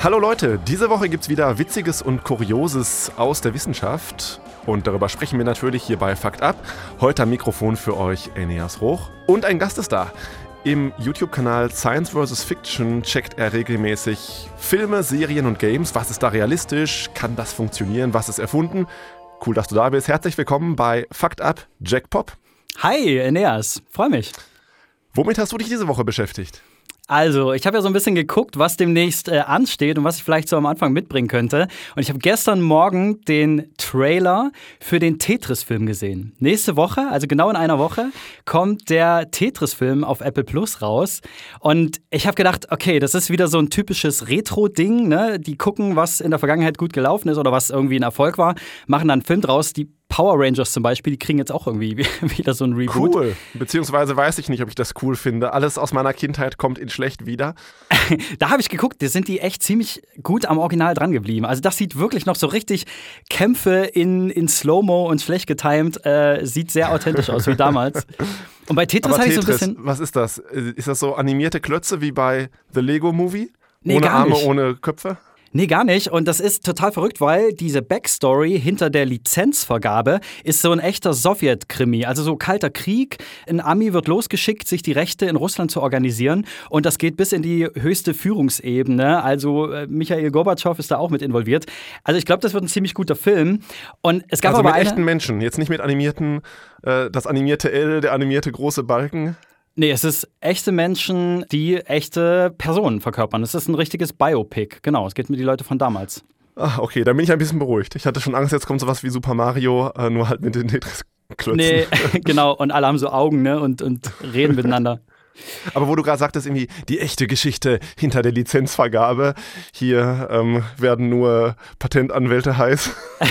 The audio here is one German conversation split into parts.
Hallo Leute, diese Woche gibt's wieder Witziges und Kurioses aus der Wissenschaft. Und darüber sprechen wir natürlich hier bei Fakt Ab. Heute am Mikrofon für euch Eneas Roch. Und ein Gast ist da. Im YouTube-Kanal Science vs. Fiction checkt er regelmäßig Filme, Serien und Games. Was ist da realistisch? Kann das funktionieren? Was ist erfunden? Cool, dass du da bist. Herzlich willkommen bei Fakt Ab, Jack Pop. Hi, Eneas. Freue mich. Womit hast du dich diese Woche beschäftigt? Also, ich habe ja so ein bisschen geguckt, was demnächst ansteht und was ich vielleicht so am Anfang mitbringen könnte. Und ich habe gestern Morgen den Trailer für den Tetris-Film gesehen. Nächste Woche, also genau in einer Woche, kommt der Tetris-Film auf Apple Plus raus. Und ich habe gedacht, okay, das ist wieder so ein typisches Retro-Ding, ne? Die gucken, was in der Vergangenheit gut gelaufen ist oder was irgendwie ein Erfolg war, machen dann einen Film draus. Die Power Rangers zum Beispiel, die kriegen jetzt auch irgendwie wieder so ein Reboot. Cool. Beziehungsweise weiß ich nicht, ob ich das cool finde. Alles aus meiner Kindheit kommt in schlecht wieder. Da habe ich geguckt, da sind die echt ziemlich gut am Original dran geblieben. Also das sieht wirklich noch so richtig Kämpfe in Slow-Mo und schlecht getimed. Sieht sehr authentisch aus wie damals. Und bei Tetris habe ich so ein bisschen... Was ist das? Ist das so animierte Klötze wie bei The Lego Movie? Nee, ohne Arme, nicht. Ohne Köpfe? Nee, gar nicht. Und das ist total verrückt, weil diese Backstory hinter der Lizenzvergabe ist so ein echter Sowjet-Krimi. Also so kalter Krieg. Ein Ami wird losgeschickt, sich die Rechte in Russland zu organisieren. Und das geht bis in die höchste Führungsebene. Also Michail Gorbatschow ist da auch mit involviert. Also ich glaube, das wird ein ziemlich guter Film. Und es gab also aber mit echten Menschen, jetzt nicht mit animierten, das animierte L, der animierte große Balken. Nee, es ist echte Menschen, die echte Personen verkörpern. Es ist ein richtiges Biopic. Genau, es geht mir die Leute von damals. Ah, okay, dann bin ich ein bisschen beruhigt. Ich hatte schon Angst, jetzt kommt sowas wie Super Mario, nur halt mit den Tetris-Klötzen. Nee, genau. Und alle haben so Augen, ne? Und reden miteinander. Aber wo du gerade sagtest, irgendwie die echte Geschichte hinter der Lizenzvergabe. Hier werden nur Patentanwälte heiß.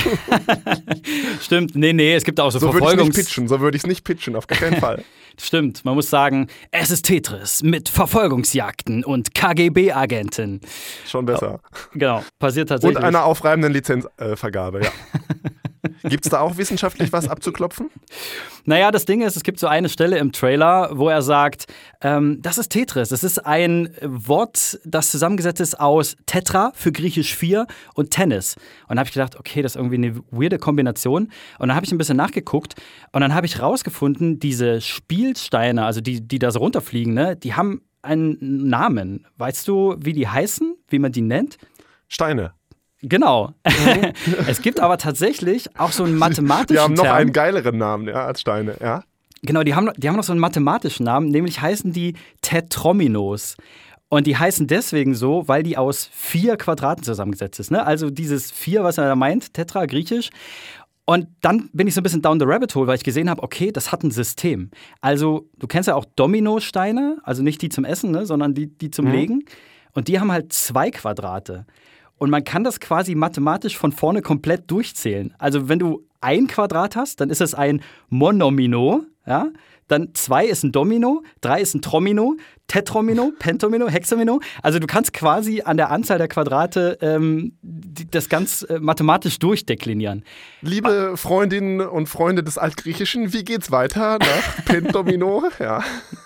Stimmt, nee, es gibt auch so So würde ich es nicht pitchen, auf gar keinen Fall. Stimmt, man muss sagen, es ist Tetris mit Verfolgungsjagden und KGB-Agenten. Schon besser. Genau, passiert tatsächlich. Und einer aufreibenden Lizenzvergabe, ja. Gibt's da auch wissenschaftlich was abzuklopfen? Naja, das Ding ist, es gibt so eine Stelle im Trailer, wo er sagt, das ist Tetris. Es ist ein Wort, das zusammengesetzt ist aus Tetra für griechisch 4 und Tennis. Und da habe ich gedacht, okay, das ist irgendwie eine weirde Kombination. Und dann habe ich ein bisschen nachgeguckt und dann habe ich rausgefunden, diese Spielsteine, also die da so runterfliegen, ne, die haben einen Namen. Weißt du, wie die heißen, wie man die nennt? Steine. Genau. Es gibt aber tatsächlich auch so einen mathematischen Die haben noch Term. einen geileren Namen, ja, als Steine, ja. Genau, die haben noch so einen mathematischen Namen, nämlich heißen die Tetrominos. Und die heißen deswegen so, weil die aus 4 Quadraten zusammengesetzt ist. Ne? Also dieses 4, was er da meint, Tetra, griechisch. Und dann bin ich so ein bisschen down the rabbit hole, weil ich gesehen habe, okay, das hat ein System. Also du kennst ja auch Dominosteine, also nicht die zum Essen, ne, sondern die zum Legen. Und die haben halt 2 Quadrate. Und man kann das quasi mathematisch von vorne komplett durchzählen. Also wenn du 1 Quadrat hast, dann ist es ein Monomino, ja? Dann 2 ist ein Domino, 3 ist ein Tromino, Tetromino, Pentomino, Hexamino. Also du kannst quasi an der Anzahl der Quadrate das ganz mathematisch durchdeklinieren. Liebe Freundinnen und Freunde des Altgriechischen, wie geht's weiter nach Pentomino? Ja.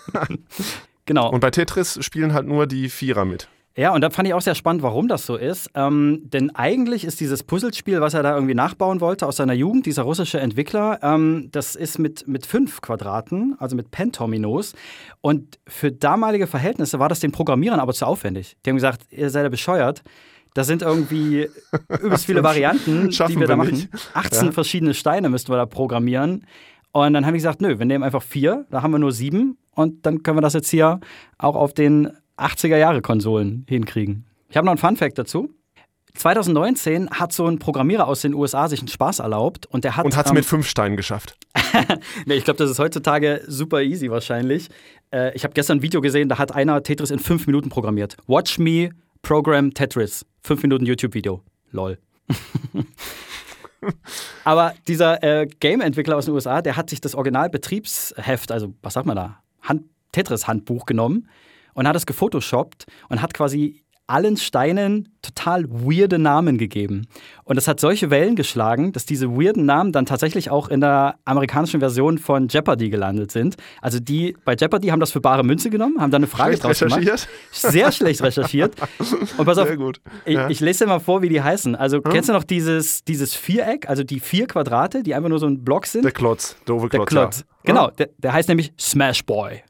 Genau. Und bei Tetris spielen halt nur die Vierer mit. Ja, und da fand ich auch sehr spannend, warum das so ist. Denn eigentlich ist dieses Puzzlespiel, was er da irgendwie nachbauen wollte aus seiner Jugend, dieser russische Entwickler, das ist mit 5 Quadraten, also mit Pentominos. Und für damalige Verhältnisse war das den Programmierern aber zu aufwendig. Die haben gesagt, ihr seid ja bescheuert. Das sind irgendwie übelst viele Varianten, die wir da machen. Nicht. 18 verschiedene Steine müssten wir da programmieren. Und dann haben die gesagt, nö, wir nehmen einfach 4, da haben wir nur 7. Und dann können wir das jetzt hier auch auf den 80er-Jahre-Konsolen hinkriegen. Ich habe noch einen Fun-Fact dazu. 2019 hat so ein Programmierer aus den USA sich einen Spaß erlaubt. Und der hat es mit 5 Steinen geschafft. Nee, ich glaube, das ist heutzutage super easy wahrscheinlich. Ich habe gestern ein Video gesehen, da hat einer Tetris in 5 Minuten programmiert. Watch me program Tetris. 5 Minuten YouTube-Video. Lol. Aber dieser Game-Entwickler aus den USA, der hat sich das Originalbetriebsheft, also was sagt man da, Tetris-Handbuch genommen und hat es gefotoshoppt und hat quasi allen Steinen total weirde Namen gegeben. Und das hat solche Wellen geschlagen, dass diese weirden Namen dann tatsächlich auch in der amerikanischen Version von Jeopardy gelandet sind. Also die bei Jeopardy haben das für bare Münze genommen, haben dann eine Frage draus gemacht. Sehr schlecht recherchiert. Und pass auf, sehr gut. Ich lese dir mal vor, wie die heißen. Also kennst du noch dieses Viereck, also die 4 Quadrate, die einfach nur so ein Block sind? Der Klotz, der Klotz. Ja. Genau, der heißt nämlich Smash Boy.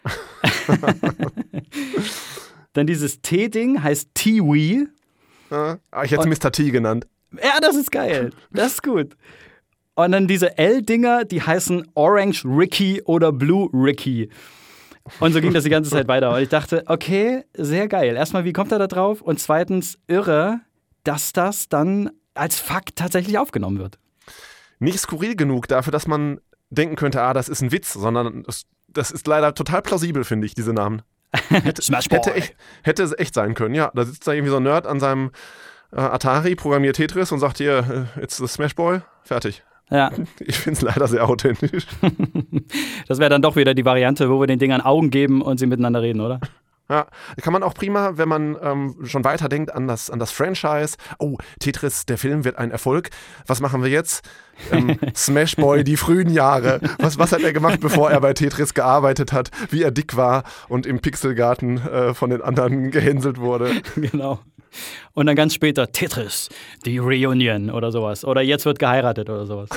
Dann dieses T-Ding heißt T-Wee. Ich hätte es Mr. T genannt. Ja, das ist geil. Das ist gut. Und dann diese L-Dinger, die heißen Orange Ricky oder Blue Ricky. Und so ging das die ganze Zeit weiter. Und ich dachte, okay, sehr geil. Erstmal, wie kommt er da drauf? Und zweitens, irre, dass das dann als Fakt tatsächlich aufgenommen wird. Nicht skurril genug dafür, dass man denken könnte, das ist ein Witz, sondern das ist leider total plausibel, finde ich, diese Namen. Hätte echt sein können, ja. Da sitzt da irgendwie so ein Nerd an seinem Atari, programmiert Tetris und sagt hier, it's the Smash Boy, fertig. Ja. Ich finde es leider sehr authentisch. Das wäre dann doch wieder die Variante, wo wir den Dingern Augen geben und sie miteinander reden, oder? Ja, kann man auch prima, wenn man schon weiterdenkt an das Franchise. Oh, Tetris, der Film wird ein Erfolg. Was machen wir jetzt? Smash Boy, die frühen Jahre. Was hat er gemacht, bevor er bei Tetris gearbeitet hat? Wie er dick war und im Pixelgarten von den anderen gehänselt wurde. Genau. Und dann ganz später Tetris, die Reunion oder sowas. Oder jetzt wird geheiratet oder sowas.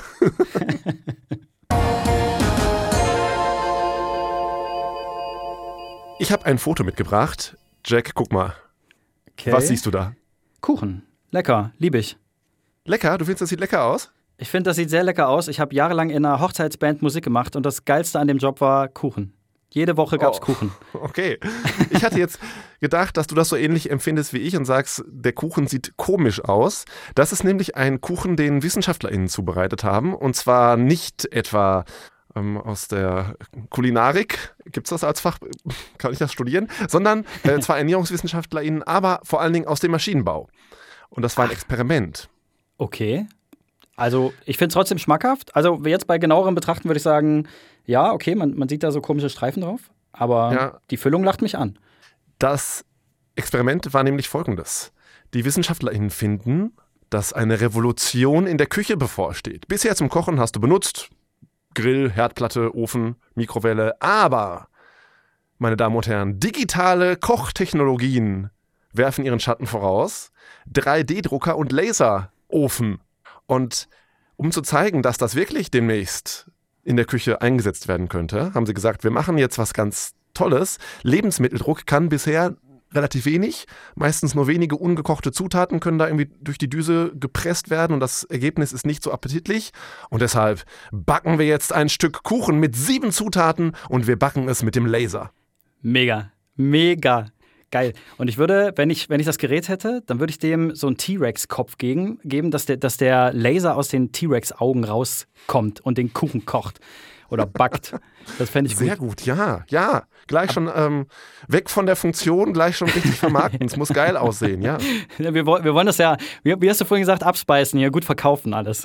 Ich habe ein Foto mitgebracht. Jack, guck mal. Okay. Was siehst du da? Kuchen. Lecker. Liebe ich. Lecker? Du findest, das sieht lecker aus? Ich finde, das sieht sehr lecker aus. Ich habe jahrelang in einer Hochzeitsband Musik gemacht und das Geilste an dem Job war Kuchen. Jede Woche gab es Kuchen. Okay. Ich hatte jetzt gedacht, dass du das so ähnlich empfindest wie ich und sagst, der Kuchen sieht komisch aus. Das ist nämlich ein Kuchen, den WissenschaftlerInnen zubereitet haben. Und zwar nicht etwa aus der Kulinarik, gibt es das als Fach, kann ich das studieren, sondern zwar ErnährungswissenschaftlerInnen, aber vor allen Dingen aus dem Maschinenbau. Und das war ein Experiment. Okay. Also ich finde es trotzdem schmackhaft. Also jetzt bei genauerem Betrachten würde ich sagen, ja, okay, man sieht da so komische Streifen drauf, aber die Füllung lacht mich an. Das Experiment war nämlich folgendes. Die WissenschaftlerInnen finden, dass eine Revolution in der Küche bevorsteht. Bisher zum Kochen hast du benutzt Grill, Herdplatte, Ofen, Mikrowelle. Aber, meine Damen und Herren, digitale Kochtechnologien werfen ihren Schatten voraus. 3D-Drucker und Laserofen. Und um zu zeigen, dass das wirklich demnächst in der Küche eingesetzt werden könnte, haben sie gesagt, wir machen jetzt was ganz Tolles. Lebensmitteldruck kann bisher relativ wenig, meistens nur wenige ungekochte Zutaten können da irgendwie durch die Düse gepresst werden und das Ergebnis ist nicht so appetitlich. Und deshalb backen wir jetzt ein Stück Kuchen mit 7 Zutaten und wir backen es mit dem Laser. Mega, mega geil. Und ich würde, wenn ich das Gerät hätte, dann würde ich dem so einen T-Rex-Kopf geben, dass der Laser aus den T-Rex-Augen rauskommt und den Kuchen kocht. Oder backt. Das fände ich gut. Sehr gut, ja. Gleich schon weg von der Funktion, gleich schon richtig vermarkten. Es muss geil aussehen, ja. Wir wollen das ja, wie hast du vorhin gesagt, abspeisen, ja gut verkaufen alles.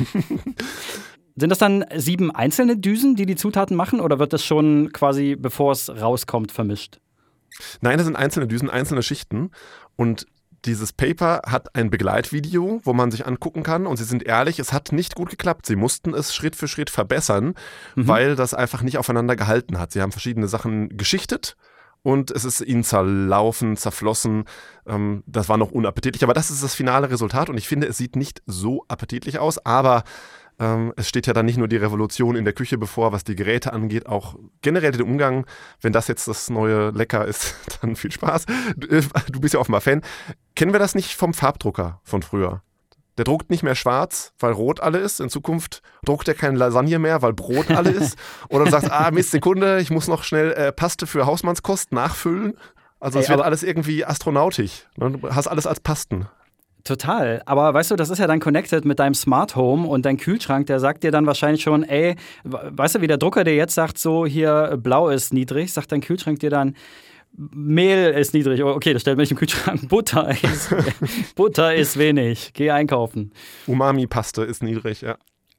Sind das dann 7 einzelne Düsen, die Zutaten machen? Oder wird das schon quasi, bevor es rauskommt, vermischt? Nein, das sind einzelne Düsen, einzelne Schichten. Und dieses Paper hat ein Begleitvideo, wo man sich angucken kann und sie sind ehrlich, es hat nicht gut geklappt. Sie mussten es Schritt für Schritt verbessern, weil das einfach nicht aufeinander gehalten hat. Sie haben verschiedene Sachen geschichtet und es ist ihnen zerlaufen, zerflossen. Das war noch unappetitlich, aber das ist das finale Resultat und ich finde, es sieht nicht so appetitlich aus, aber es steht ja dann nicht nur die Revolution in der Küche bevor, was die Geräte angeht, auch generell den Umgang. Wenn das jetzt das neue Lecker ist, dann viel Spaß. Du bist ja offenbar Fan. Kennen wir das nicht vom Farbdrucker von früher? Der druckt nicht mehr schwarz, weil rot alle ist. In Zukunft druckt er keine Lasagne mehr, weil Brot alle ist. Oder du sagst, Mist, Sekunde, ich muss noch schnell Paste für Hausmannskost nachfüllen. Also es wird alles irgendwie astronautisch. Ne? Du hast alles als Pasten. Total, aber weißt du, das ist ja dann connected mit deinem Smart Home und dein Kühlschrank, der sagt dir dann wahrscheinlich schon, weißt du, wie der Drucker dir jetzt sagt, so hier blau ist niedrig, sagt dein Kühlschrank dir dann, Mehl ist niedrig, okay, das stellt mich im Kühlschrank, Butter ist wenig, geh einkaufen. Umami-Paste ist niedrig, ja.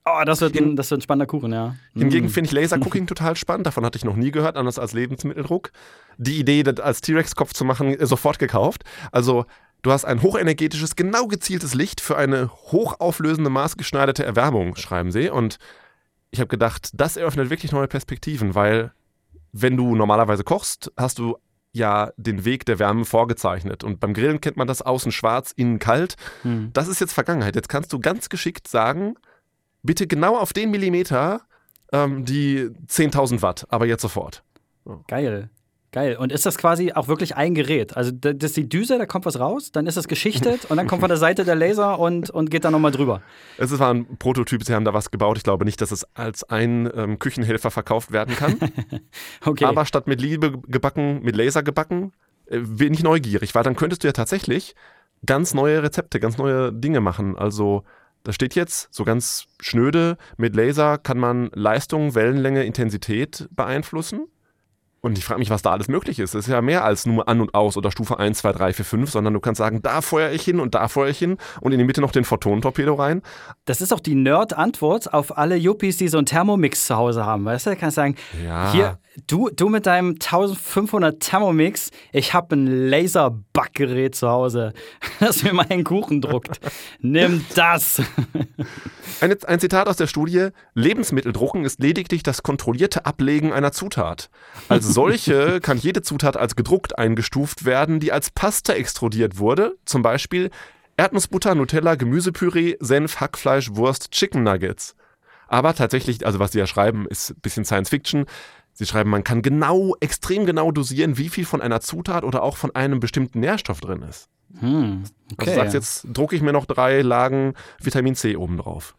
Oh, das wird ein spannender Kuchen, ja. Hingegen finde ich Lasercooking total spannend. Davon hatte ich noch nie gehört, anders als Lebensmitteldruck. Die Idee, das als T-Rex-Kopf zu machen, sofort gekauft. Also du hast ein hochenergetisches, genau gezieltes Licht für eine hochauflösende, maßgeschneiderte Erwärmung, schreiben sie. Und ich habe gedacht, das eröffnet wirklich neue Perspektiven, weil wenn du normalerweise kochst, hast du ja den Weg der Wärme vorgezeichnet. Und beim Grillen kennt man das, außen schwarz, innen kalt. Das ist jetzt Vergangenheit. Jetzt kannst du ganz geschickt sagen, bitte genau auf den Millimeter die 10.000 Watt, aber jetzt sofort. So. Geil. Und ist das quasi auch wirklich ein Gerät? Also das ist die Düse, da kommt was raus, dann ist das geschichtet und dann kommt von der Seite der Laser und geht dann nochmal drüber. Es war ein Prototyp, sie haben da was gebaut. Ich glaube nicht, dass es als ein Küchenhelfer verkauft werden kann. Okay. Aber statt mit Liebe gebacken, mit Laser gebacken, bin ich neugierig, weil dann könntest du ja tatsächlich ganz neue Rezepte, ganz neue Dinge machen. Also da steht jetzt so ganz schnöde, mit Laser kann man Leistung, Wellenlänge, Intensität beeinflussen. Und ich frage mich, was da alles möglich ist. Es ist ja mehr als nur an und aus oder Stufe 1, 2, 3, 4, 5, sondern du kannst sagen, da feuere ich hin und da feuere ich hin und in die Mitte noch den Photonentorpedo rein. Das ist auch die Nerd-Antwort auf alle Yuppies, die so einen Thermomix zu Hause haben. Weißt du, da kannst du sagen, ja. Hier, du mit deinem 1500 Thermomix, ich habe ein Laserbackgerät zu Hause, das mir meinen Kuchen druckt. Nimm das! Ein Zitat aus der Studie: Lebensmitteldrucken ist lediglich das kontrollierte Ablegen einer Zutat. Als solche kann jede Zutat als gedruckt eingestuft werden, die als Pasta extrudiert wurde, zum Beispiel Erdnussbutter, Nutella, Gemüsepüree, Senf, Hackfleisch, Wurst, Chicken Nuggets. Aber tatsächlich, also was sie ja schreiben, ist ein bisschen Science Fiction. Sie schreiben, man kann extrem genau dosieren, wie viel von einer Zutat oder auch von einem bestimmten Nährstoff drin ist. Okay. Also sagst jetzt, drucke ich mir noch 3 Lagen Vitamin C obendrauf.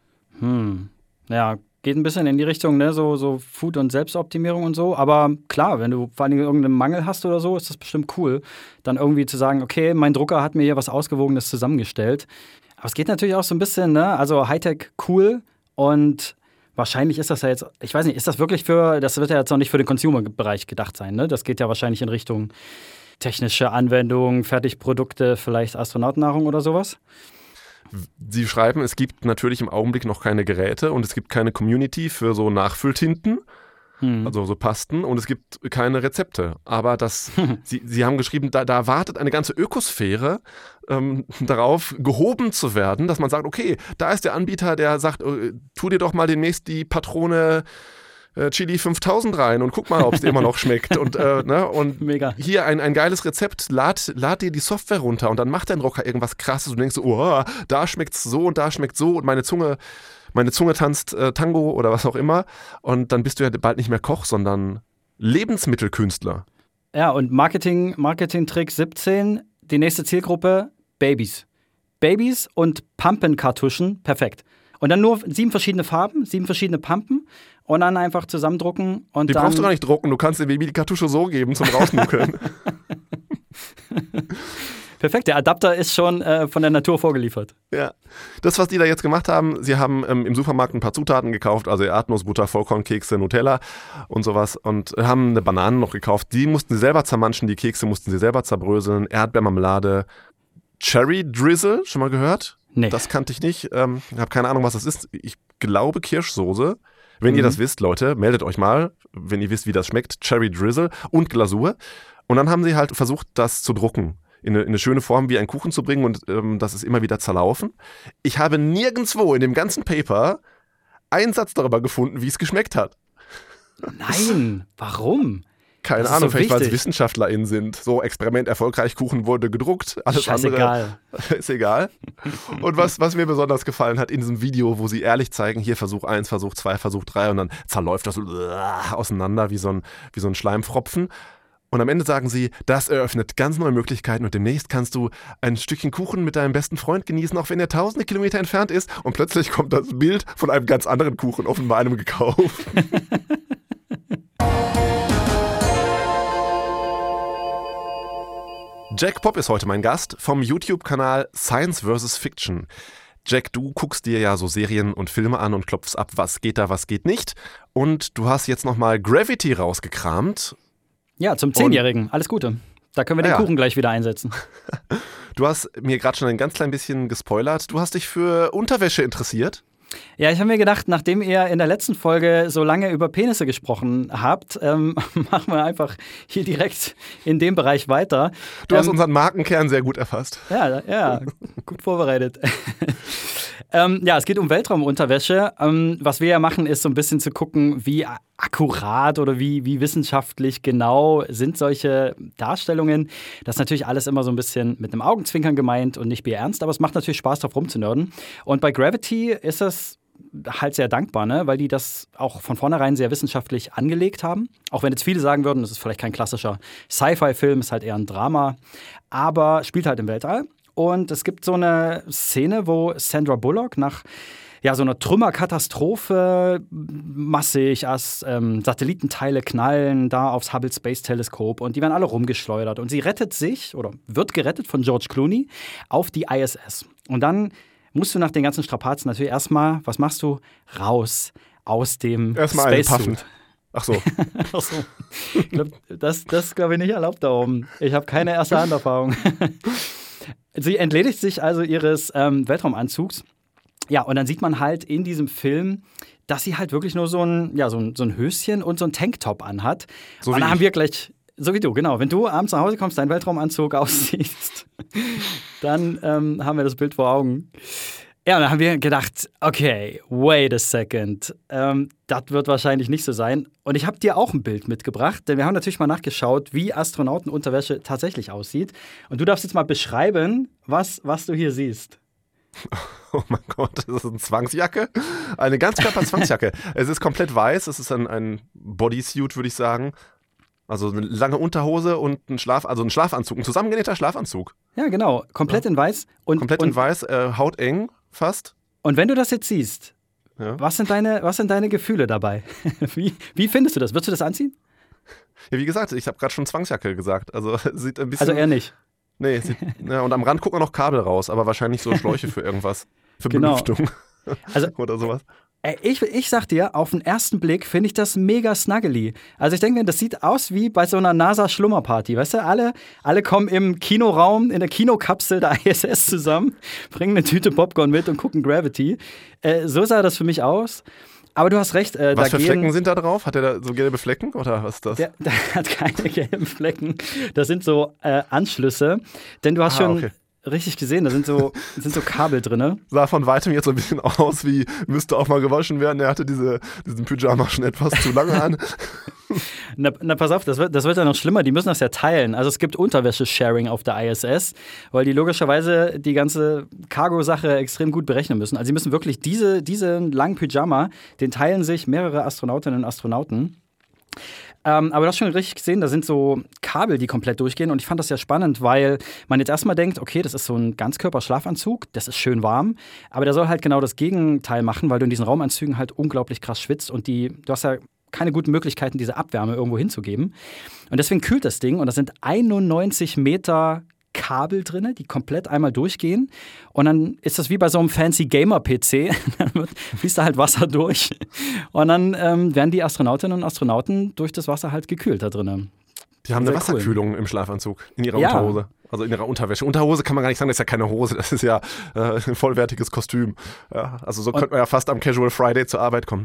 Ja, geht ein bisschen in die Richtung, ne, so Food- und Selbstoptimierung und so. Aber klar, wenn du vor allem irgendeinen Mangel hast oder so, ist das bestimmt cool, dann irgendwie zu sagen, okay, mein Drucker hat mir hier was Ausgewogenes zusammengestellt. Aber es geht natürlich auch so ein bisschen, ne, also Hightech cool und wahrscheinlich ist das ja jetzt, ich weiß nicht, ist das wirklich das wird ja jetzt noch nicht für den Consumer-Bereich gedacht sein, ne? Das geht ja wahrscheinlich in Richtung technische Anwendungen, Fertigprodukte, vielleicht Astronautennahrung oder sowas. Sie schreiben, es gibt natürlich im Augenblick noch keine Geräte und es gibt keine Community für so Nachfülltinten, also so Pasten, und es gibt keine Rezepte. Aber Sie haben geschrieben, da wartet eine ganze Ökosphäre darauf, gehoben zu werden, dass man sagt, okay, da ist der Anbieter, der sagt, tu dir doch mal demnächst die Patrone Chili 5000 rein und guck mal, ob es dir immer noch schmeckt. Und Mega. Hier ein geiles Rezept, lad dir die Software runter und dann macht dein Rocker irgendwas Krasses und du denkst so, oh, da schmeckt's so und da schmeckt's so und meine Zunge tanzt Tango oder was auch immer. Und dann bist du ja bald nicht mehr Koch, sondern Lebensmittelkünstler. Ja, und Marketing-Trick 17, die nächste Zielgruppe, Babys. Babys und Pumpenkartuschen, perfekt. Und dann nur 7 verschiedene Farben, 7 verschiedene Pumpen und dann einfach zusammendrucken. Und die brauchst du gar nicht drucken, du kannst dem Baby die Kartusche so geben zum Rausnuckeln. Perfekt, der Adapter ist schon von der Natur vorgeliefert. Ja, das, was die da jetzt gemacht haben, sie haben im Supermarkt ein paar Zutaten gekauft, also Erdnussbutter, Vollkornkekse, Nutella und sowas, und haben eine Banane noch gekauft. Die mussten sie selber zermanschen, die Kekse mussten sie selber zerbröseln, Erdbeermarmelade, Cherry Drizzle, schon mal gehört? Nee. Das kannte ich nicht. Ich habe keine Ahnung, was das ist. Ich glaube Kirschsoße. Wenn ihr das wisst, Leute, meldet euch mal, wenn ihr wisst, wie das schmeckt. Cherry Drizzle und Glasur. Und dann haben sie halt versucht, das zu drucken. In eine schöne Form wie einen Kuchen zu bringen und das ist immer wieder zerlaufen. Ich habe nirgendwo in dem ganzen Paper einen Satz darüber gefunden, wie es geschmeckt hat. Nein, warum? Keine Ahnung, vielleicht weil es WissenschaftlerInnen sind. So, Experiment erfolgreich, Kuchen wurde gedruckt, alles andere ist egal. Und was mir besonders gefallen hat in diesem Video, wo sie ehrlich zeigen, hier Versuch 1, Versuch 2, Versuch 3 und dann zerläuft das auseinander wie so ein Schleimfropfen. Und am Ende sagen sie, das eröffnet ganz neue Möglichkeiten und demnächst kannst du ein Stückchen Kuchen mit deinem besten Freund genießen, auch wenn er tausende Kilometer entfernt ist. Und plötzlich kommt das Bild von einem ganz anderen Kuchen, offenbar einem gekauft. Jack Pop ist heute mein Gast vom YouTube-Kanal Science vs. Fiction. Jack, du guckst dir ja so Serien und Filme an und klopfst ab, was geht da, was geht nicht. Und du hast jetzt nochmal Gravity rausgekramt. Ja, zum 10-Jährigen. Alles Gute. Da können wir den Kuchen gleich wieder einsetzen. Du hast mir gerade schon ein ganz klein bisschen gespoilert. Du hast dich für Unterwäsche interessiert? Ja, ich habe mir gedacht, nachdem ihr in der letzten Folge so lange über Penisse gesprochen habt, machen wir einfach hier direkt in dem Bereich weiter. Du hast unseren Markenkern sehr gut erfasst. Ja, gut vorbereitet. Ja, es geht um Weltraumunterwäsche. Was wir ja machen, ist so ein bisschen zu gucken, wie akkurat oder wie wissenschaftlich genau sind solche Darstellungen. Das ist natürlich alles immer so ein bisschen mit einem Augenzwinkern gemeint und nicht bierernst, aber es macht natürlich Spaß, drauf rumzunörden. Und bei Gravity ist das halt sehr dankbar, ne? Weil die das auch von vornherein sehr wissenschaftlich angelegt haben. Auch wenn jetzt viele sagen würden, das ist vielleicht kein klassischer Sci-Fi-Film, ist halt eher ein Drama, aber spielt halt im Weltall. Und es gibt so eine Szene, wo Sandra Bullock nach so einer Trümmerkatastrophe massig Satellitenteile knallen da aufs Hubble Space Teleskop und die werden alle rumgeschleudert. Und sie rettet sich oder wird gerettet von George Clooney auf die ISS. Und dann musst du nach den ganzen Strapazen natürlich erstmal, was machst du? Raus aus dem Spacesuit. Ach so. Ach so. Ich glaub, das ist, glaube ich, nicht erlaubt da oben. Ich habe keine erste Handerfahrung. Sie entledigt sich also ihres Weltraumanzugs. Ja, und dann sieht man halt in diesem Film, dass sie halt wirklich nur so ein Höschen und so ein Tanktop anhat. So und dann haben wir gleich, so wie du, genau, wenn du abends nach Hause kommst, deinen Weltraumanzug ausziehst, dann haben wir das Bild vor Augen. Ja, und dann haben wir gedacht, okay, wait a second, das wird wahrscheinlich nicht so sein. Und ich habe dir auch ein Bild mitgebracht, denn wir haben natürlich mal nachgeschaut, wie Astronautenunterwäsche tatsächlich aussieht. Und du darfst jetzt mal beschreiben, was du hier siehst. Oh mein Gott, das ist eine Zwangsjacke. Eine Ganzkörper-Zwangsjacke. Es ist komplett weiß, es ist ein Bodysuit, würde ich sagen. Also eine lange Unterhose und ein Schlafanzug, ein zusammengenähter Schlafanzug. Ja, genau, komplett in weiß. Komplett in weiß, hauteng fast. Und wenn du das jetzt siehst, was sind deine Gefühle dabei? Wie findest du das? Würdest du das anziehen? Ja, wie gesagt, ich habe gerade schon Zwangsjacke gesagt. Also sieht ein bisschen... Also eher nicht. Nee, und am Rand gucken noch Kabel raus, aber wahrscheinlich so Schläuche für irgendwas. Für Belüftung. Also, oder sowas. Ich sag dir, auf den ersten Blick finde ich das mega snuggly. Also ich denke mir, das sieht aus wie bei so einer NASA-Schlummerparty. Weißt du, alle kommen im Kinoraum, in der Kinokapsel der ISS zusammen, bringen eine Tüte Popcorn mit und gucken Gravity. So sah das für mich aus. Aber du hast recht. Was für Flecken sind da drauf? Hat er da so gelbe Flecken oder was ist das? Der hat keine gelben Flecken. Das sind so Anschlüsse. Denn du hast schon richtig gesehen, da sind so Kabel drin. Sah von weitem jetzt so ein bisschen aus, wie müsste auch mal gewaschen werden. Er hatte diesen Pyjama schon etwas zu lange an. Na, pass auf, das wird ja noch schlimmer. Die müssen das ja teilen. Also es gibt Unterwäsche-Sharing auf der ISS, weil die logischerweise die ganze Cargo-Sache extrem gut berechnen müssen. Also sie müssen wirklich diesen langen Pyjama, den teilen sich mehrere Astronautinnen und Astronauten. Aber du hast schon richtig gesehen, da sind so Kabel, die komplett durchgehen. Und ich fand das ja spannend, weil man jetzt erstmal denkt, okay, das ist so ein Ganzkörper-Schlafanzug, das ist schön warm. Aber der soll halt genau das Gegenteil machen, weil du in diesen Raumanzügen halt unglaublich krass schwitzt. Und du hast ja keine guten Möglichkeiten, diese Abwärme irgendwo hinzugeben. Und deswegen kühlt das Ding. Und das sind 91 Meter Kabel drin, die komplett einmal durchgehen. Und dann ist das wie bei so einem fancy Gamer-PC. Dann fließt da halt Wasser durch. Und dann werden die Astronautinnen und Astronauten durch das Wasser halt gekühlt da drin. Die haben eine Wasserkühlung im Schlafanzug, in ihrer Unterhose. Also in ihrer Unterwäsche. Unterhose kann man gar nicht sagen, das ist ja keine Hose, das ist ja ein vollwertiges Kostüm. Ja, also so könnte man ja fast am Casual Friday zur Arbeit kommen.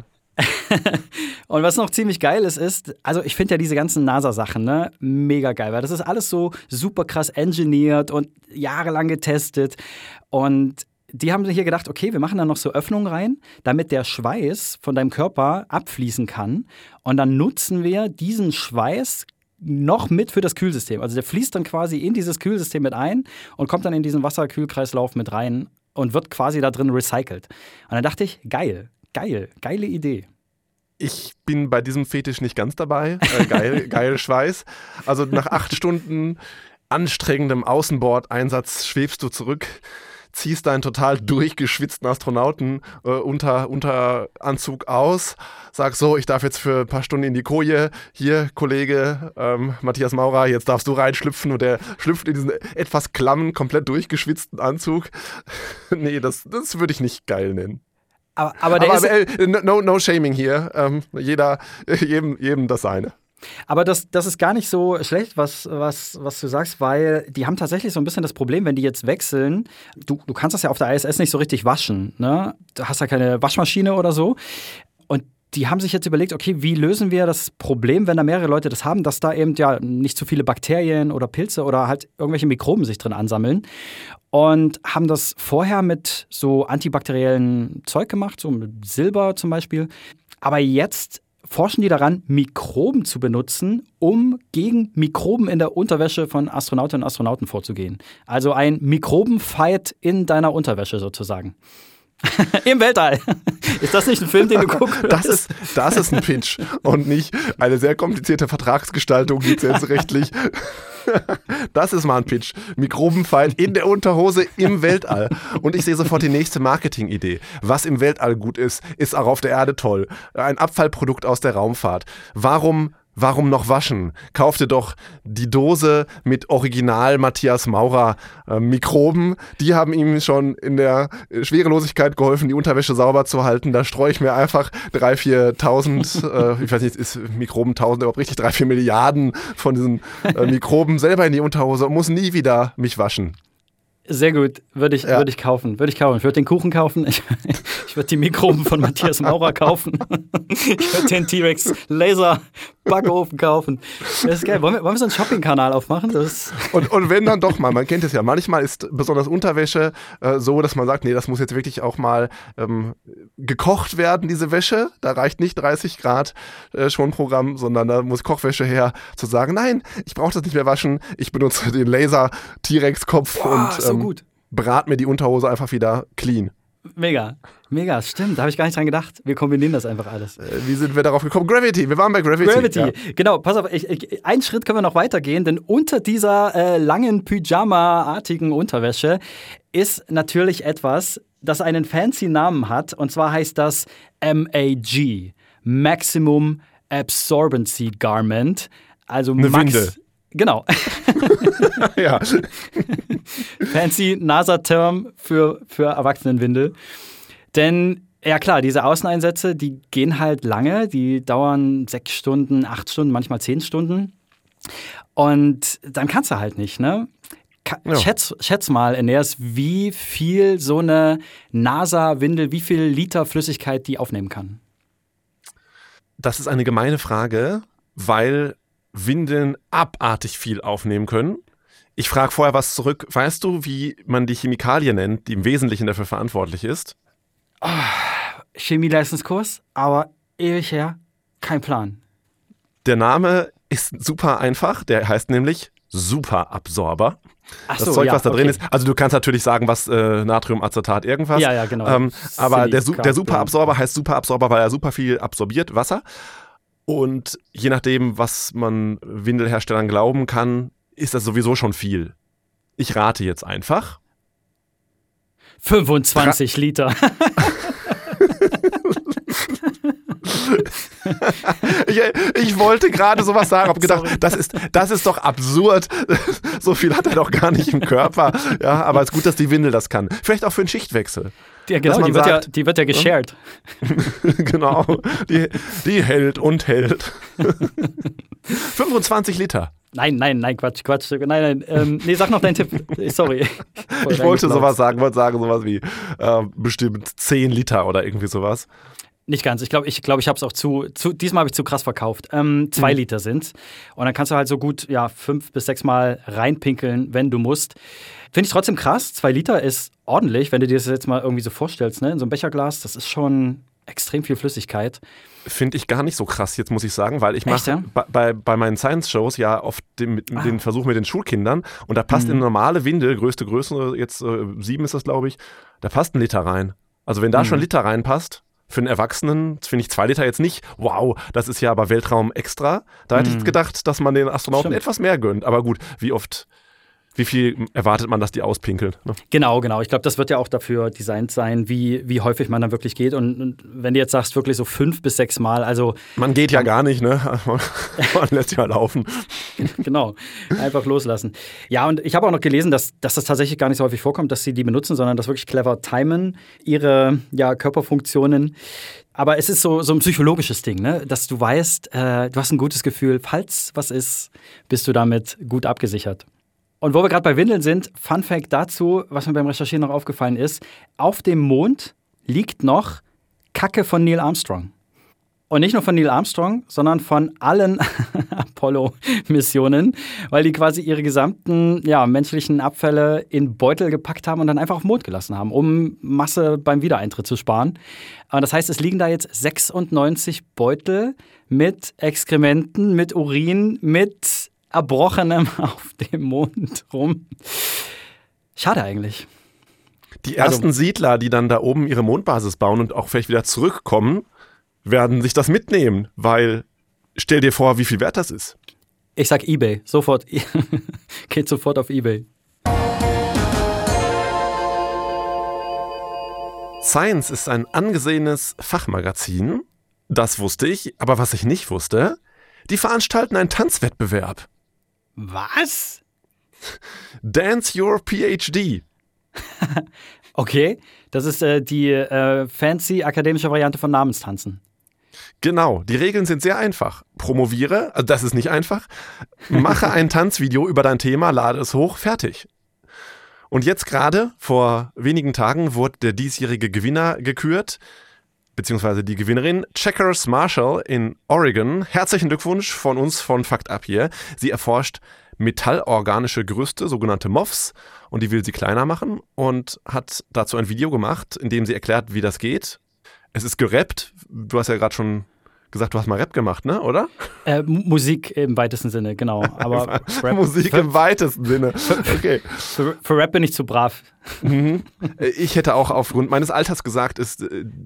Und was noch ziemlich geil ist, also ich finde ja diese ganzen NASA-Sachen, ne, mega geil, weil das ist alles so super krass engineert und jahrelang getestet. Und die haben sich hier gedacht, okay, wir machen da noch so Öffnungen rein, damit der Schweiß von deinem Körper abfließen kann. Und dann nutzen wir diesen Schweiß noch mit für das Kühlsystem. Also der fließt dann quasi in dieses Kühlsystem mit ein und kommt dann in diesen Wasserkühlkreislauf mit rein und wird quasi da drin recycelt. Und dann dachte ich, geile Idee. Ich bin bei diesem Fetisch nicht ganz dabei. Geil Schweiß. Also nach 8 Stunden anstrengendem Außenbordeinsatz schwebst du zurück, ziehst deinen total durchgeschwitzten Astronauten unter Anzug aus, sagst so, ich darf jetzt für ein paar Stunden in die Koje. Hier, Kollege Matthias Maurer, jetzt darfst du reinschlüpfen. Und der schlüpft in diesen etwas klammen, komplett durchgeschwitzten Anzug. Nee, das würde ich nicht geil nennen. Aber no shaming hier. Jedem das seine. Aber das ist gar nicht so schlecht, was du sagst, weil die haben tatsächlich so ein bisschen das Problem, wenn die jetzt wechseln, du kannst das ja auf der ISS nicht so richtig waschen, ne? Du hast ja keine Waschmaschine oder so. Und die haben sich jetzt überlegt, okay, wie lösen wir das Problem, wenn da mehrere Leute das haben, dass da eben ja nicht zu viele Bakterien oder Pilze oder halt irgendwelche Mikroben sich drin ansammeln. Und haben das vorher mit so antibakteriellen Zeug gemacht, so mit Silber zum Beispiel. Aber jetzt forschen die daran, Mikroben zu benutzen, um gegen Mikroben in der Unterwäsche von Astronautinnen und Astronauten vorzugehen. Also ein Mikrobenfight in deiner Unterwäsche sozusagen. Im Weltall. Ist das nicht ein Film, den du guckst? Das ist ein Pitch und nicht eine sehr komplizierte Vertragsgestaltung lizenzrechtlich. Das ist mal ein Pitch. Mikrobenfight in der Unterhose im Weltall. Und ich sehe sofort die nächste Marketingidee. Was im Weltall gut ist, ist auch auf der Erde toll. Ein Abfallprodukt aus der Raumfahrt. Warum noch waschen? Kauf dir doch die Dose mit Original Matthias Maurer Mikroben. Die haben ihm schon in der Schwerelosigkeit geholfen, die Unterwäsche sauber zu halten. Da streue ich mir einfach 3.000, 4.000, ich weiß nicht, ist Mikroben 1.000 überhaupt richtig, 3-4 Milliarden von diesen Mikroben selber in die Unterhose und muss nie wieder mich waschen. Sehr gut, würde ich kaufen. Ich würde den Kuchen kaufen, ich würde die Mikroben von Matthias Maurer kaufen. Ich würde den T-Rex Laser Backofen kaufen. Das ist geil. Wollen wir so einen Shopping-Kanal aufmachen? Und wenn dann doch mal, man kennt es ja, manchmal ist besonders Unterwäsche so, dass man sagt, nee, das muss jetzt wirklich auch mal gekocht werden, diese Wäsche. Da reicht nicht 30 Grad Schonprogramm, sondern da muss Kochwäsche her, zu sagen, nein, ich brauche das nicht mehr waschen, ich benutze den Laser T-Rex-Kopf und so gut. Brat mir die Unterhose einfach wieder clean. Mega, stimmt. Da habe ich gar nicht dran gedacht. Wir kombinieren das einfach alles. Wie sind wir darauf gekommen? Gravity, wir waren bei Gravity. Ja. Genau, pass auf, einen Schritt können wir noch weitergehen, denn unter dieser langen Pyjama-artigen Unterwäsche ist natürlich etwas, das einen fancy Namen hat, und zwar heißt das MAG, Maximum Absorbency Garment. Also eine Windel. Genau. Ja. Fancy NASA-Term für Erwachsenenwindel. Denn, ja klar, diese Außeneinsätze, die gehen halt lange. Die dauern 6 Stunden, 8 Stunden, manchmal 10 Stunden. Und dann kannst du halt nicht, ne? Ja. Schätz mal, Eneas, wie viel so eine NASA-Windel, wie viel Liter Flüssigkeit die aufnehmen kann? Das ist eine gemeine Frage, weil Windeln abartig viel aufnehmen können. Ich frage vorher was zurück. Weißt du, wie man die Chemikalie nennt, die im Wesentlichen dafür verantwortlich ist? Oh, Chemieleistungskurs, aber ewig her, kein Plan. Der Name ist super einfach. Der heißt nämlich Superabsorber. Ach das so, Zeug, ja, was da okay. drin ist. Also du kannst natürlich sagen, was Natriumacetat irgendwas. Ja, genau. Aber der Superabsorber heißt Superabsorber, weil er super viel absorbiert, Wasser. Und je nachdem, was man Windelherstellern glauben kann, ist das sowieso schon viel. Ich rate jetzt einfach. 25 Liter. Ich wollte gerade sowas sagen, habe gedacht, das ist doch absurd. So viel hat er doch gar nicht im Körper. Ja, aber es ist gut, dass die Windel das kann. Vielleicht auch für einen Schichtwechsel. Ja, genau, die wird ja geshared. Genau, die hält und hält. 25 Liter. Nein, Quatsch. Nein. Nee, sag noch deinen Tipp. Sorry. Ich wollte sowas sagen, sowas wie bestimmt 10 Liter oder irgendwie sowas. Nicht ganz. Ich glaube, ich habe es auch diesmal habe ich zu krass verkauft. 2 Liter sind's. Und dann kannst du halt so gut 5 bis 6 Mal reinpinkeln, wenn du musst. Finde ich trotzdem krass. 2 Liter ist ordentlich, wenn du dir das jetzt mal irgendwie so vorstellst, ne? In so einem Becherglas, das ist schon extrem viel Flüssigkeit. Finde ich gar nicht so krass jetzt, muss ich sagen, weil ich mache bei meinen Science-Shows ja oft den Versuch mit den Schulkindern und da passt in eine normale Windel, größte Größe, jetzt 7 ist das, glaube ich, da passt 1 Liter rein. Also wenn da schon 1 Liter reinpasst, für einen Erwachsenen finde ich 2 Liter jetzt nicht, wow, das ist ja aber Weltraum extra. Da hätte ich gedacht, dass man den Astronauten etwas mehr gönnt. Aber gut, wie viel erwartet man, dass die auspinkeln? Ne? Genau. Ich glaube, das wird ja auch dafür designt sein, wie häufig man dann wirklich geht. Und wenn du jetzt sagst, wirklich so 5 bis 6 Mal, also... Man geht ja gar nicht, ne? Man lässt ja laufen. Genau, einfach loslassen. Ja, und ich habe auch noch gelesen, dass das tatsächlich gar nicht so häufig vorkommt, dass sie die benutzen, sondern dass wirklich clever timen ihre Körperfunktionen. Aber es ist so ein psychologisches Ding, ne? Dass du weißt, du hast ein gutes Gefühl, falls was ist, bist du damit gut abgesichert. Und wo wir gerade bei Windeln sind, Fun Fact dazu, was mir beim Recherchieren noch aufgefallen ist, auf dem Mond liegt noch Kacke von Neil Armstrong. Und nicht nur von Neil Armstrong, sondern von allen Apollo-Missionen, weil die quasi ihre gesamten menschlichen Abfälle in Beutel gepackt haben und dann einfach auf den Mond gelassen haben, um Masse beim Wiedereintritt zu sparen. Und das heißt, es liegen da jetzt 96 Beutel mit Exkrementen, mit Urin, mit Erbrochenem auf dem Mond rum. Schade eigentlich. Die ersten Siedler, die dann da oben ihre Mondbasis bauen und auch vielleicht wieder zurückkommen, werden sich das mitnehmen, weil stell dir vor, wie viel wert das ist. Ich sag eBay, sofort. Geht sofort auf eBay. Science ist ein angesehenes Fachmagazin. Das wusste ich, aber was ich nicht wusste, die veranstalten einen Tanzwettbewerb. Was? Dance Your PhD. Okay, das ist die fancy akademische Variante von Namenstanzen. Genau, die Regeln sind sehr einfach. Promoviere, also das ist nicht einfach, mache ein Tanzvideo über dein Thema, lade es hoch, fertig. Und jetzt gerade, vor wenigen Tagen, wurde der diesjährige Gewinner gekürt, beziehungsweise die Gewinnerin, Checkers Marshall in Oregon. Herzlichen Glückwunsch von uns von Fakt Up hier. Sie erforscht metallorganische Gerüste, sogenannte MOFs, und die will sie kleiner machen und hat dazu ein Video gemacht, in dem sie erklärt, wie das geht. Es ist gerappt. Du hast ja gerade schon gesagt, du hast mal Rap gemacht, ne, oder? Musik im weitesten Sinne, genau. Aber Rap, Musik im weitesten Sinne. Okay. Für Rap bin ich zu brav. Ich hätte auch aufgrund meines Alters gesagt, ist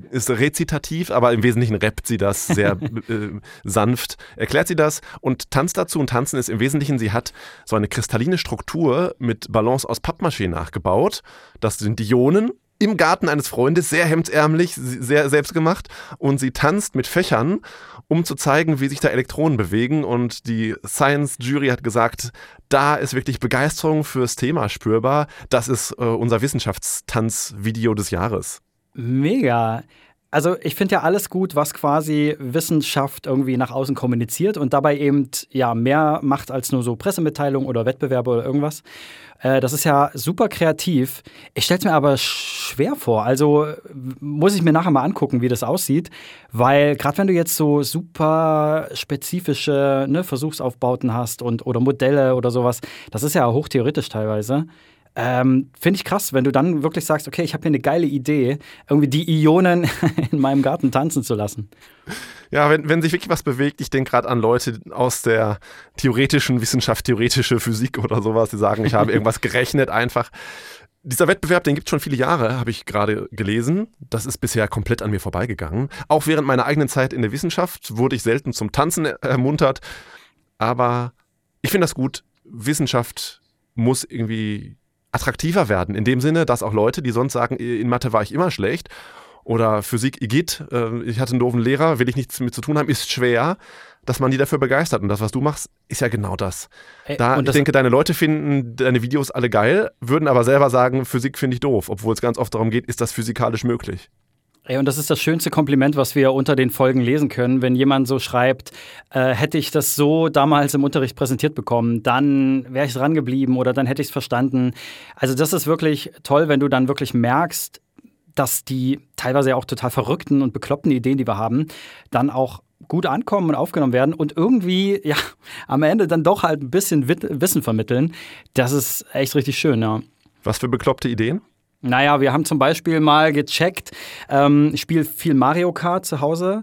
rezitativ, aber im Wesentlichen rappt sie das sehr sanft. Erklärt sie das und tanzt dazu. Und tanzen ist im Wesentlichen, sie hat so eine kristalline Struktur mit Ballons aus Pappmaché nachgebaut. Das sind die Ionen. Im Garten eines Freundes, sehr hemdsärmlich, sehr selbstgemacht. Und sie tanzt mit Fächern, um zu zeigen, wie sich da Elektronen bewegen. Und die Science-Jury hat gesagt, da ist wirklich Begeisterung fürs Thema spürbar. Das ist unser Wissenschaftstanzvideo des Jahres. Mega. Also ich finde ja alles gut, was quasi Wissenschaft irgendwie nach außen kommuniziert und dabei eben mehr macht als nur so Pressemitteilungen oder Wettbewerbe oder irgendwas. Das ist ja super kreativ. Ich stelle es mir aber schwer vor. Also muss ich mir nachher mal angucken, wie das aussieht. Weil gerade wenn du jetzt so super spezifische Versuchsaufbauten hast oder Modelle oder sowas, das ist ja hochtheoretisch teilweise. Finde ich krass, wenn du dann wirklich sagst, okay, ich habe hier eine geile Idee, irgendwie die Ionen in meinem Garten tanzen zu lassen. Ja, wenn sich wirklich was bewegt, ich denke gerade an Leute aus der theoretischen Wissenschaft, theoretische Physik oder sowas, die sagen, ich habe irgendwas gerechnet einfach. Dieser Wettbewerb, den gibt es schon viele Jahre, habe ich gerade gelesen. Das ist bisher komplett an mir vorbeigegangen. Auch während meiner eigenen Zeit in der Wissenschaft wurde ich selten zum Tanzen ermuntert. Aber ich finde das gut. Wissenschaft muss irgendwie attraktiver werden. In dem Sinne, dass auch Leute, die sonst sagen, in Mathe war ich immer schlecht oder Physik, Igitt, ich hatte einen doofen Lehrer, will ich nichts mit zu tun haben, ist schwer, dass man die dafür begeistert. Und das, was du machst, ist ja genau das. Ich denke, deine Leute finden deine Videos alle geil, würden aber selber sagen, Physik finde ich doof, obwohl es ganz oft darum geht, ist das physikalisch möglich. Und das ist das schönste Kompliment, was wir unter den Folgen lesen können. Wenn jemand so schreibt, hätte ich das so damals im Unterricht präsentiert bekommen, dann wäre ich dran geblieben oder dann hätte ich es verstanden. Also das ist wirklich toll, wenn du dann wirklich merkst, dass die teilweise ja auch total verrückten und bekloppten Ideen, die wir haben, dann auch gut ankommen und aufgenommen werden und irgendwie am Ende dann doch halt ein bisschen Wissen vermitteln. Das ist echt richtig schön, ja. Was für bekloppte Ideen? Naja, wir haben zum Beispiel mal gecheckt, ich spiele viel Mario Kart zu Hause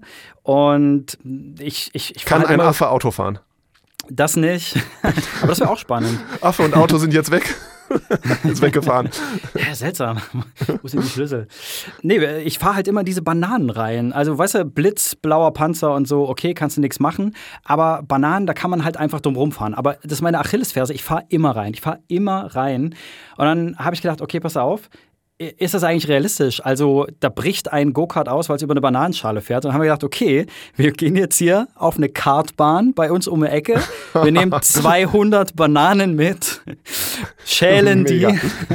und ich kann ein Affe Auto fahren? Das nicht, aber das wäre auch spannend. Affe und Auto sind jetzt weg. Ist weggefahren. Ja, seltsam. Wo sind die Schlüssel? Nee, ich fahre halt immer diese Bananenreihen. Also, weißt du, Blitz, blauer Panzer und so, okay, kannst du nichts machen. Aber Bananen, da kann man halt einfach drum rumfahren. Aber das ist meine Achillesferse, ich fahre immer rein. Und dann habe ich gedacht, okay, pass auf, ist das eigentlich realistisch? Also da bricht ein Go-Kart aus, weil es über eine Bananenschale fährt. Und dann haben wir gedacht, okay, wir gehen jetzt hier auf eine Kartbahn bei uns um die Ecke. Wir nehmen 200 Bananen mit, schälen die,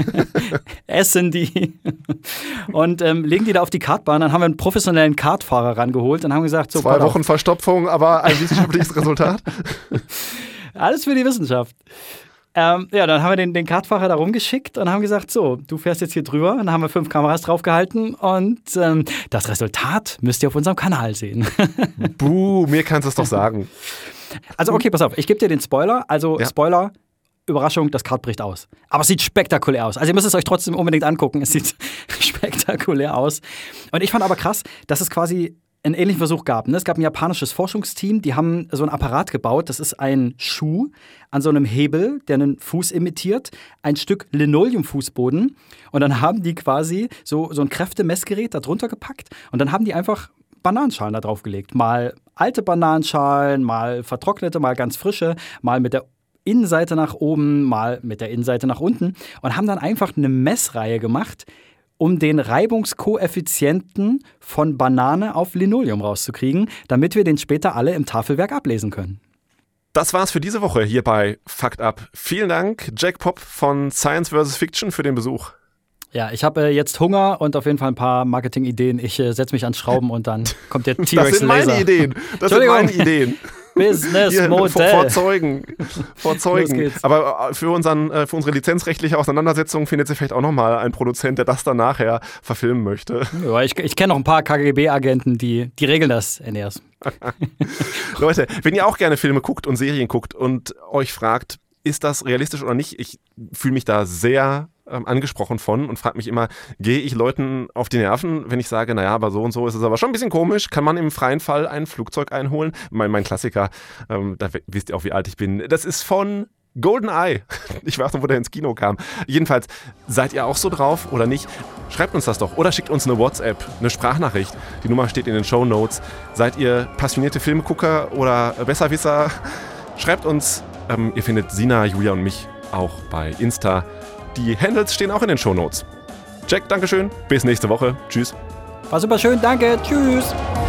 essen die und legen die da auf die Kartbahn. Dann haben wir einen professionellen Kartfahrer rangeholt und haben gesagt, so 2 Wochen Verstopfung, aber ein wissenschaftliches Resultat. Alles für die Wissenschaft. Dann haben wir den Kartfahrer da rumgeschickt und haben gesagt, so, du fährst jetzt hier drüber. Und dann haben wir 5 Kameras draufgehalten und das Resultat müsst ihr auf unserem Kanal sehen. Buh, mir kannst du es doch sagen. Also okay, pass auf, ich gebe dir den Spoiler. Also Spoiler, Überraschung, das Kart bricht aus. Aber es sieht spektakulär aus. Also ihr müsst es euch trotzdem unbedingt angucken. Es sieht spektakulär aus. Und ich fand aber krass, dass es quasi einen ähnlichen Versuch gab. Es gab ein japanisches Forschungsteam, die haben so ein Apparat gebaut. Das ist ein Schuh an so einem Hebel, der einen Fuß imitiert, ein Stück Linoleumfußboden. Und dann haben die quasi so ein Kräftemessgerät da drunter gepackt. Und dann haben die einfach Bananenschalen da drauf gelegt. Mal alte Bananenschalen, mal vertrocknete, mal ganz frische, mal mit der Innenseite nach oben, mal mit der Innenseite nach unten. Und haben dann einfach eine Messreihe gemacht, um den Reibungskoeffizienten von Banane auf Linoleum rauszukriegen, damit wir den später alle im Tafelwerk ablesen können. Das war's für diese Woche hier bei Fakt Up. Vielen Dank, Jack Popp von Science vs. Fiction, für den Besuch. Ja, ich habe jetzt Hunger und auf jeden Fall ein paar Marketing-Ideen. Ich setze mich an Schrauben und dann kommt der T-Rex-Laser. Das sind meine Ideen. Das sind meine Ideen. Business-Modell. Vor Zeugen. Aber für unsere lizenzrechtliche Auseinandersetzung findet sich vielleicht auch nochmal ein Produzent, der das dann nachher verfilmen möchte. Ja, ich kenne noch ein paar KGB-Agenten, die regeln das, Eneas. Leute, wenn ihr auch gerne Filme guckt und Serien guckt und euch fragt, ist das realistisch oder nicht? Ich fühle mich da sehr angesprochen von und frage mich immer, gehe ich Leuten auf die Nerven, wenn ich sage, naja, aber so und so ist es aber schon ein bisschen komisch, kann man im freien Fall ein Flugzeug einholen? Mein Klassiker, da wisst ihr auch, wie alt ich bin, das ist von GoldenEye. Ich weiß noch, wo der ins Kino kam. Jedenfalls, seid ihr auch so drauf oder nicht? Schreibt uns das doch oder schickt uns eine WhatsApp, eine Sprachnachricht. Die Nummer steht in den Shownotes. Seid ihr passionierte Filmgucker oder Besserwisser? Schreibt uns. Ihr findet Sina, Julia und mich auch bei Insta. Die Handles stehen auch in den Shownotes. Jack, Dankeschön. Bis nächste Woche. Tschüss. War super schön. Danke. Tschüss.